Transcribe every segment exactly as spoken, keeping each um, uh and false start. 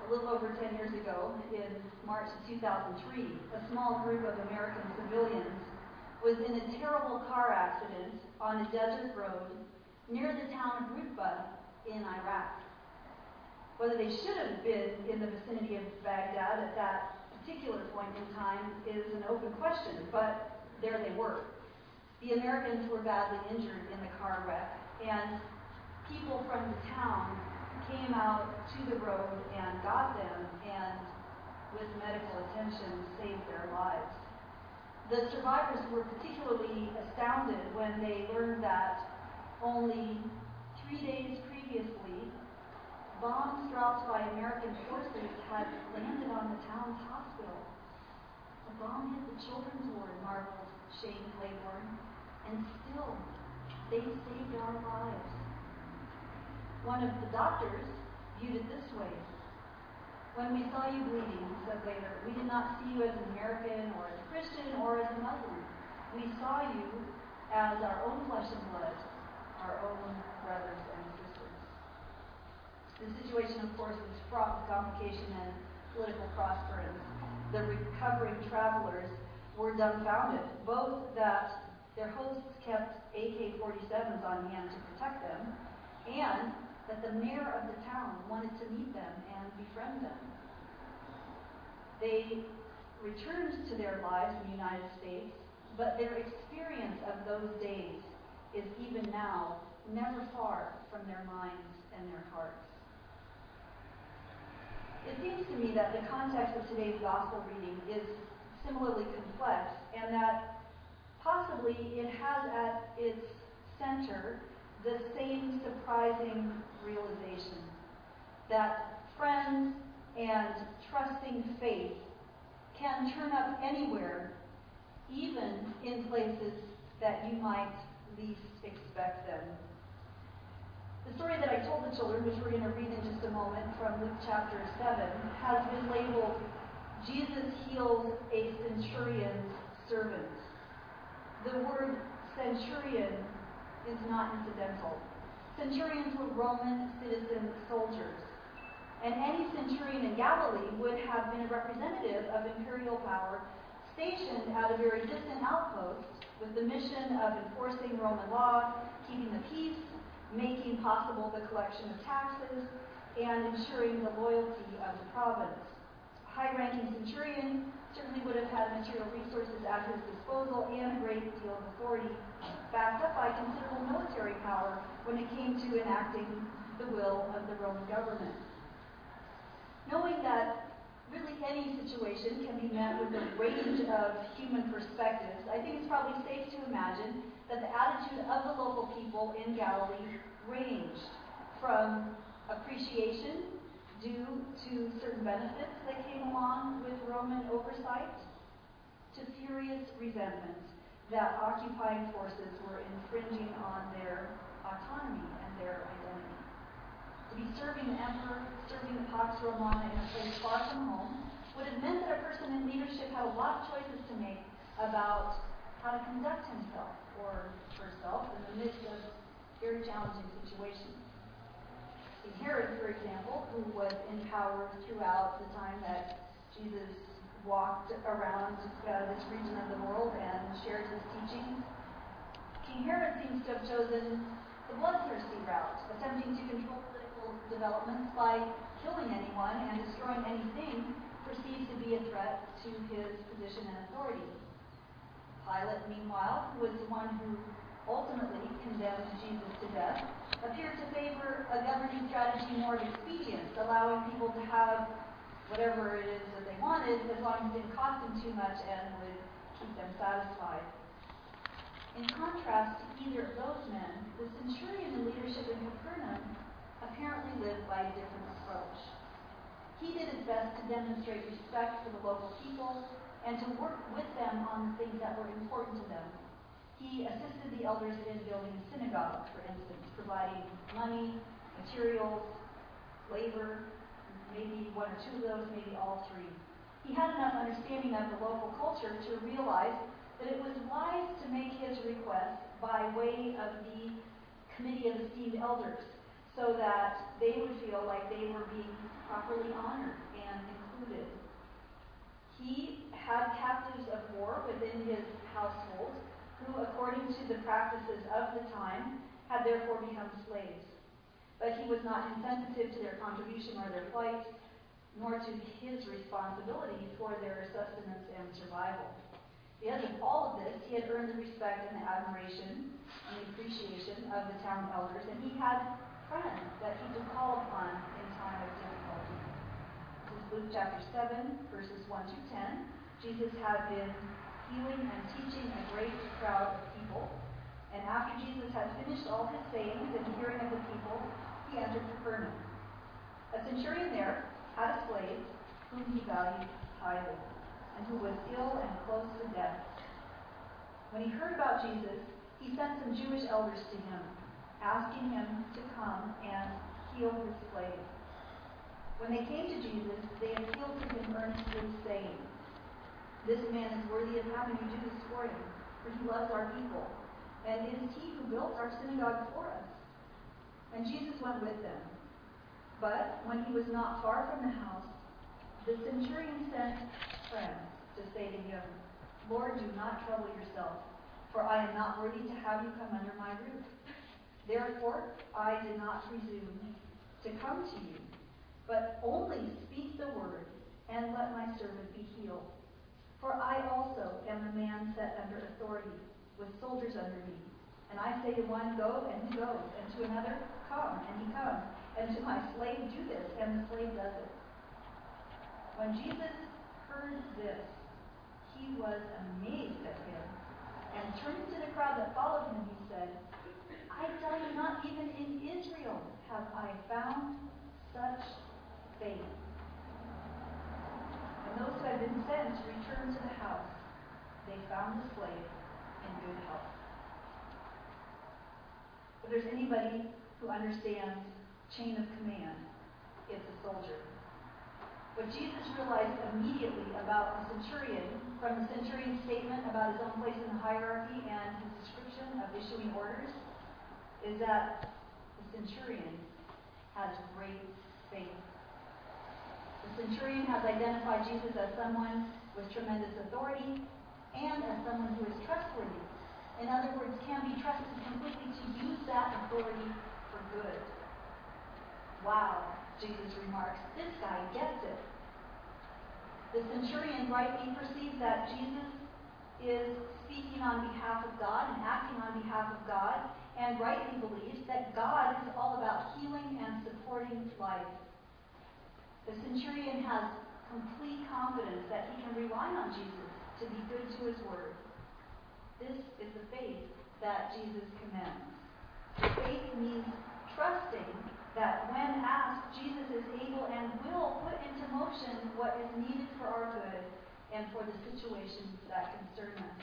A little over ten years ago, in March of two thousand three, a small group of American civilians was in a terrible car accident on a desert road near the town of Rutba in Iraq. Whether they should have been in the vicinity of Baghdad at that particular point in time is an open question, but there they were. The Americans were badly injured in the car wreck, and people from the town came out to the road and got them, and with medical attention saved their lives. The survivors were particularly astounded when they learned that only three days previously, bombs dropped by American forces had landed on the town's hospital. A bomb hit the children's ward, marveled Shane Claiborne, and still, they saved our lives. One of the doctors viewed it this way. When we saw you bleeding, he said later, we did not see you as an American or as a Christian or as a Muslim. We saw you as our own flesh and blood, our own brothers and sisters. The situation, of course, was fraught with complication and political prosperity. The recovering travelers were dumbfounded, both that their hosts kept A K forty-sevens on hand to protect them, and that the mayor of the town wanted to meet them and befriend them. They returned to their lives in the United States, but their experience of those days is even now never far from their minds and their hearts. It seems to me that the context of today's gospel reading is similarly complex, and that possibly it has at its center the same surprising realization that friends and trusting faith can turn up anywhere, even in places that you might least expect them. The story that I told the children, which we're going to read in just a moment from Luke chapter seven, has been labeled Jesus Heals a Centurion's Servant. The word centurion is not incidental. Centurions were Roman citizen soldiers, and any centurion in Galilee would have been a representative of imperial power stationed at a very distant outpost with the mission of enforcing Roman law, keeping the peace, making possible the collection of taxes, and ensuring the loyalty of the province. A high-ranking centurion certainly would have had material resources at his disposal and a great deal of authority, backed up by considerable military power when it came to enacting the will of the Roman government. Knowing that really any situation can be met with a range of human perspectives, I think it's probably safe to imagine that the attitude of the local people in Galilee ranged from appreciation due to certain benefits that came along with Roman oversight to furious resentment that occupying forces were infringing on their autonomy and their identity. To be serving the emperor, serving the Pax Romana in a place far from home, would have meant that a person in leadership had a lot of choices to make about how to conduct himself or herself in the midst of very challenging situations. King Herod, for example, who was in power throughout the time that Jesus walked around uh, this region of the world and shared his teachings, King Herod seems to have chosen the bloodthirsty route, attempting to control political developments by killing anyone and destroying anything perceived to be a threat to his position and authority. Pilate, meanwhile, who was the one who ultimately condemned Jesus to death, appeared to favor a governing strategy more of expedience, allowing people to have whatever it is that they wanted, as long as it didn't cost them too much and would keep them satisfied. In contrast to either of those men, the centurion in leadership in Capernaum apparently lived by a different approach. He did his best to demonstrate respect for the local people and to work with them on the things that were important to them. He assisted the elders in building a synagogue, for instance, providing money, materials, labor, maybe one or two of those, maybe all three. He had enough understanding of the local culture to realize that it was wise to make his request by way of the committee of esteemed elders, so that they would feel like they were being properly honored and included. He had captives of war within his household, who, according to the practices of the time, had therefore become slaves. But he was not insensitive to their contribution or their plight, nor to his responsibility for their sustenance and survival. Because of all of this, he had earned the respect and the admiration and the appreciation of the town elders, and he had friends that he could call upon in time of difficulty. This is Luke chapter seven, verses one through ten. Jesus had been healing and teaching a great crowd of people, and after Jesus had finished all his sayings in the hearing of the people, he entered Capernaum. A centurion there had a slave whom he valued highly, and who was ill and close to death. When he heard about Jesus, he sent some Jewish elders to him, asking him to come and heal his slave. When they came to Jesus, they appealed to him earnestly, saying, "This man is worthy of having you do this for him, for he loves our people, and it is he who built our synagogue for us." And Jesus went with them. But when he was not far from the house, the centurion sent friends to say to him, "Lord, do not trouble yourself, for I am not worthy to have you come under my roof. Therefore, I did not presume to come to you, but only speak the word, and let my servant be healed. For I also am a man set under authority, with soldiers under me. And I say to one, go, and he goes, and to another, come, and he comes, and to my slave, do this, and the slave does it." When Jesus heard this, he was amazed at him, and turning to the crowd that followed him, he said, "I tell you, not even in Israel have I found such faith." When those who had been sent returned to the house, they found the slave in good health. If there's anybody who understands chain of command, it's a soldier. What Jesus realized immediately about the centurion, from the centurion's statement about his own place in the hierarchy and his description of issuing orders, is that the centurion has great faith. The centurion has identified Jesus as someone with tremendous authority and as someone who is trustworthy. In other words, can be trusted completely to use that authority for good. "Wow," Jesus remarks, "this guy gets it." The centurion rightly perceives that Jesus is speaking on behalf of God and acting on behalf of God, and rightly believes that God is all about healing and supporting life. The centurion has complete confidence that he can rely on Jesus to be good to his word. This is the faith that Jesus commends. Faith means trusting that when asked, Jesus is able and will put into motion what is needed for our good and for the situations that concern us.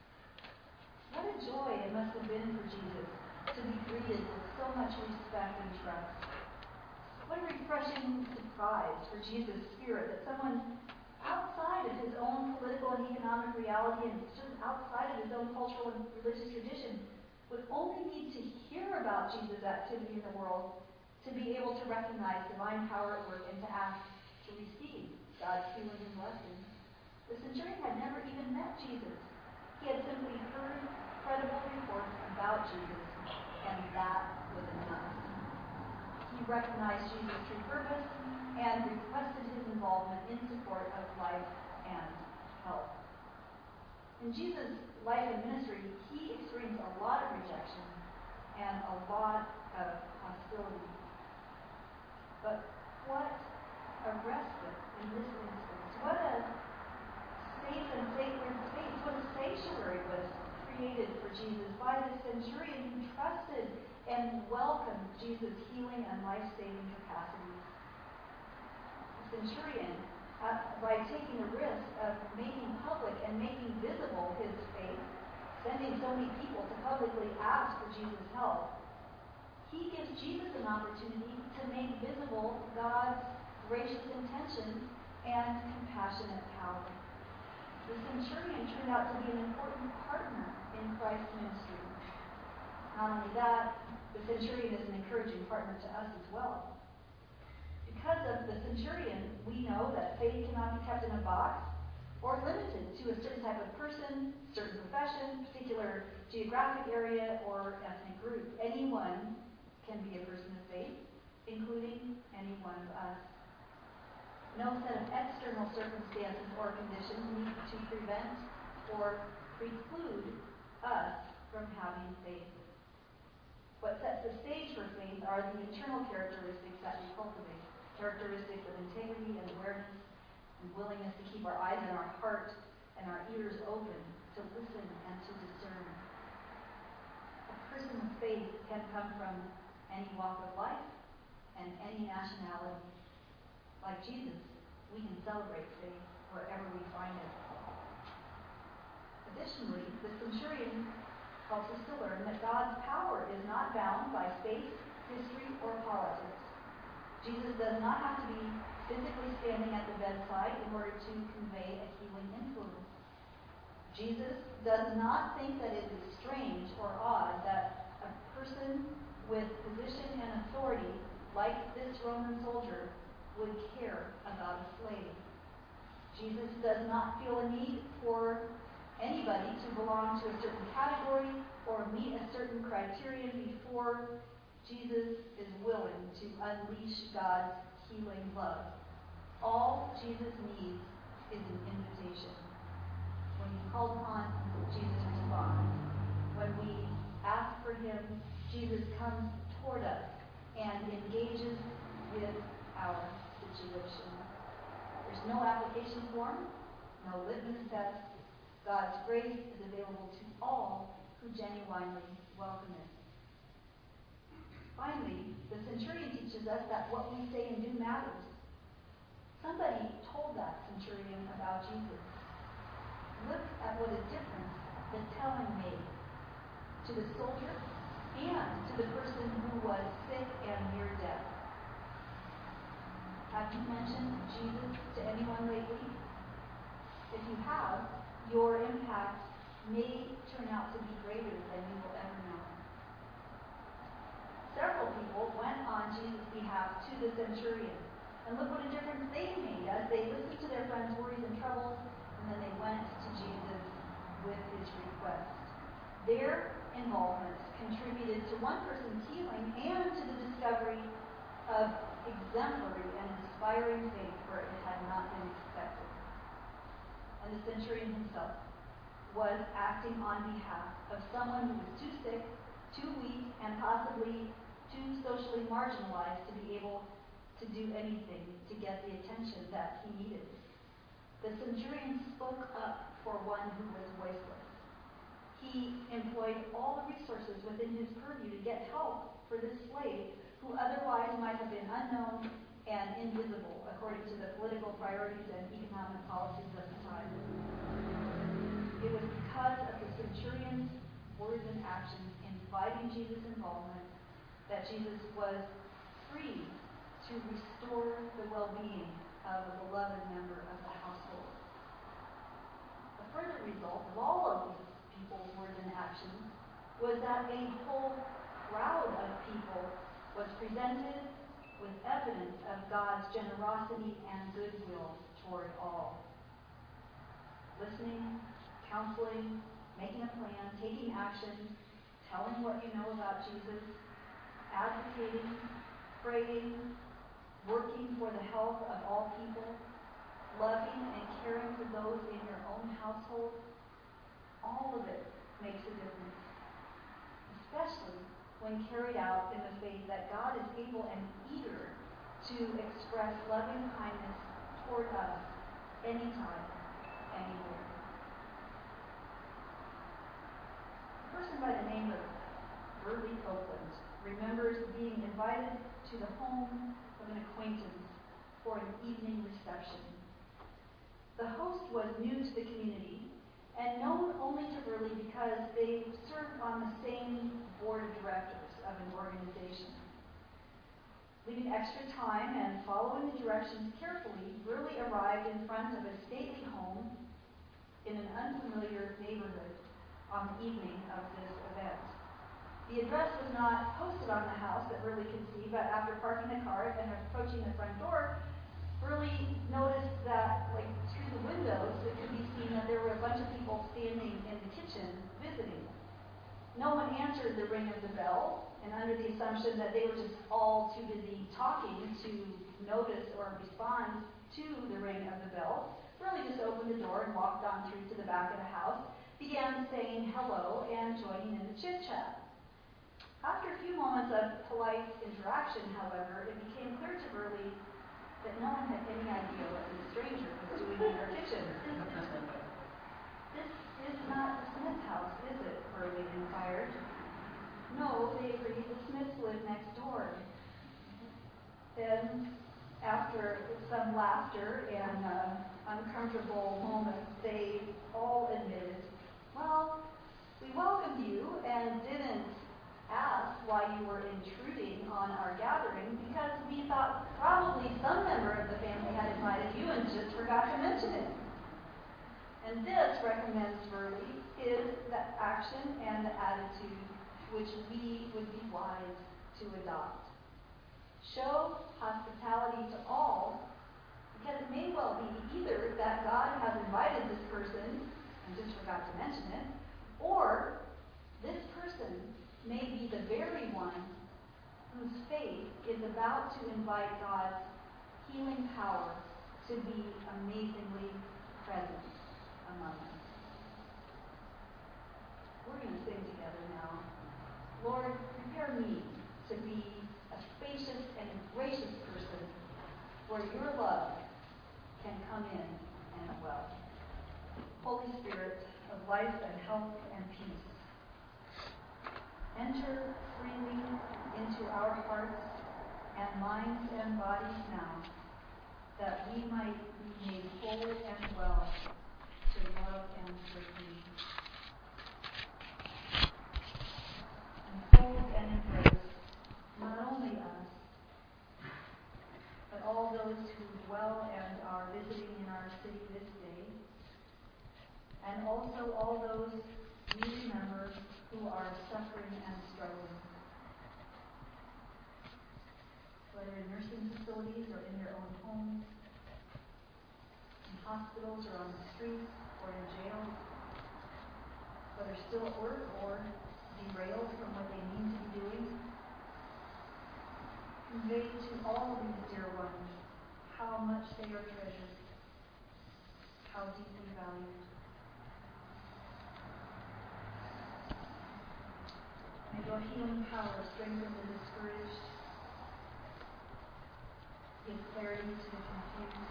What a joy it must have been for Jesus to be greeted with so much respect and trust. What a refreshing surprise for Jesus' spirit that someone outside of his own political and economic reality and just outside of his own cultural and religious tradition would only need to hear about Jesus' activity in the world to be able to recognize divine power at work and to ask to receive God's healing and blessing. The centurion had never even met Jesus. He had simply heard credible reports about Jesus, and that was enough. He recognized Jesus' true purpose and requested his involvement in support of life and health. In Jesus' life and ministry, he experienced a lot of rejection and a lot of hostility. But what a respite in this instance. What a safe and sacred space. What a sanctuary was created for Jesus by the centurion who trusted and welcomed Jesus' healing and life-saving capacities. The centurion, uh, by taking the risk of making public and making visible his faith, sending so many people to publicly ask for Jesus' help, he gives Jesus an opportunity to make visible God's gracious intentions and compassionate power. The centurion turned out to be an important partner in Christ's ministry. Not only that, the centurion is an encouraging partner to us as well. Because of the centurion, we know that faith cannot be kept in a box or limited to a certain type of person, certain profession, particular geographic area, or ethnic group. Anyone can be a person of faith, including any one of us. No set of external circumstances or conditions need to prevent or preclude us from having faith. What sets the stage for faith are the internal characteristics that we cultivate. Characteristics of integrity and awareness and willingness to keep our eyes and our heart and our ears open to listen and to discern. A person of faith can come from any walk of life and any nationality. Like Jesus, we can celebrate faith wherever we find it. Additionally, the centurion helps us to learn that God's power is not bound by space, history, or politics. Jesus does not have to be physically standing at the bedside in order to convey a healing influence. Jesus does not think that it is strange or odd that a person with position and authority, like this Roman soldier, would care about a slave. Jesus does not feel a need for anybody to belong to a certain category or meet a certain criterion before Jesus is willing to unleash God's healing love. All Jesus needs is an invitation. When he's called upon, Jesus responds. When we ask for him, Jesus comes toward us and engages with our situation. There's no application form, no litmus test. God's grace is available to all who genuinely welcome it. Finally, the centurion teaches us that what we say and do matters. Somebody told that centurion about Jesus. Look at what a difference the telling made to the soldier and to the person who was sick and near death. Have you mentioned Jesus to anyone lately? If you have, your impact may turn out to be greater than you will ever know. Several people went on Jesus' behalf to the centurion. And look what a difference they made as they listened to their friends' worries and troubles, and then they went to Jesus with his request. Their involvement contributed to one person's healing and to the discovery of exemplary and inspiring faith where it had not been expected. And the centurion himself was acting on behalf of someone who was too sick, too weak, and possibly too socially marginalized to be able to do anything to get the attention that he needed. The centurion spoke up for one who was voiceless. He employed all the resources within his purview to get help for this slave who otherwise might have been unknown and invisible according to the political priorities and economic policies of the time. It was because of the centurion's words and actions inviting Jesus' involvement that Jesus was free to restore the well-being of a beloved member of the household. A further result of all of these people's words and actions was that a whole crowd of people was presented with evidence of God's generosity and goodwill toward all. Listening, counseling, making a plan, taking action, telling what you know about Jesus, advocating, praying, working for the health of all people, loving and caring for those in your own household, all of it makes a difference. Especially when carried out in the faith that God is able and eager to express loving kindness toward us anytime, anywhere. A person by the name of Burley Copeland remembers being invited to the home of an acquaintance for an evening reception. The host was new to the community and known only to Burley because they served on the same board of directors of an organization. Leaving extra time and following the directions carefully, Burley arrived in front of a stately home in an unfamiliar neighborhood on the evening of this event. The address was not posted on the house that Burley could see, but after parking the car and approaching the front door, Burley noticed that, like, through the windows, it could be seen that there were a bunch of people standing in the kitchen visiting. No one answered the ring of the bell, and under the assumption that they were just all too busy talking to notice or respond to the ring of the bell, Burley just opened the door and walked on through to the back of the house, began saying hello and joining in the chit-chat. After a few moments of polite interaction, however, it became clear to Burley that no one had any idea what this stranger was doing in their kitchen. This is not the Smith house, is it? Burley inquired. No, they agreed. The Smiths live next door. Then, after some laughter and uh, uncomfortable moments, they all admitted, well, we welcomed you and didn't ask why you were intruding on our gathering because we thought probably some member of the family had invited you and just forgot to mention it. And this, recommends Burley, is the action and the attitude which we would be wise to adopt. Show hospitality to all, because it may well be either that God has invited this person and just forgot to mention it, or this person may be the very one whose faith is about to invite God's healing power to be amazingly present among us. We're going to sing together now. Lord, prepare me to be a spacious and gracious person where your love can come in and dwell. Holy Spirit of life and health and peace, enter freely into our hearts and minds and bodies now, that we might be made whole and well to love and serve you. Enfold and embrace not only us, but all those who dwell and are visiting in our city this day, and also all those we remember who are suffering and struggling, whether in nursing facilities or in their own homes, in hospitals or on the streets or in jails, whether still at work or derailed from what they need to be doing. Convey to all these dear ones how much they are treasured, how deeply valued. May your healing power strengthen the discouraged, give clarity to the confused,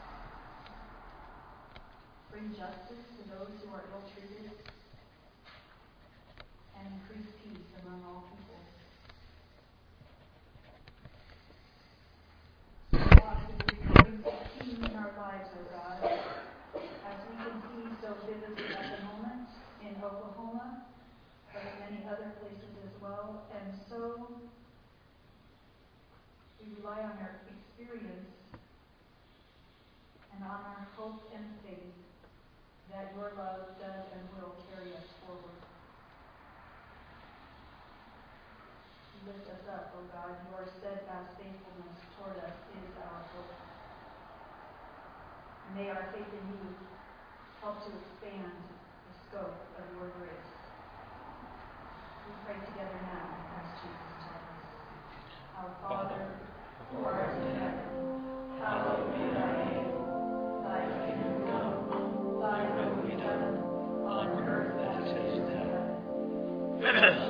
bring justice to those who are ill-treated, and increase peace among all people. Key in our lives, O God, as we can see so vividly at the moment in Oklahoma, but in many other places as well. And so we rely on our experience and on our hope and faith that your love does and will carry us forward. Lift us up, O God. Your steadfast faithfulness toward us is our hope. May our faith in you help to expand the scope of your grace. We pray together now as Jesus taught us. Our Father, who art in heaven, hallowed be thy name. Thy kingdom come, thy will be done, on earth as it is in heaven.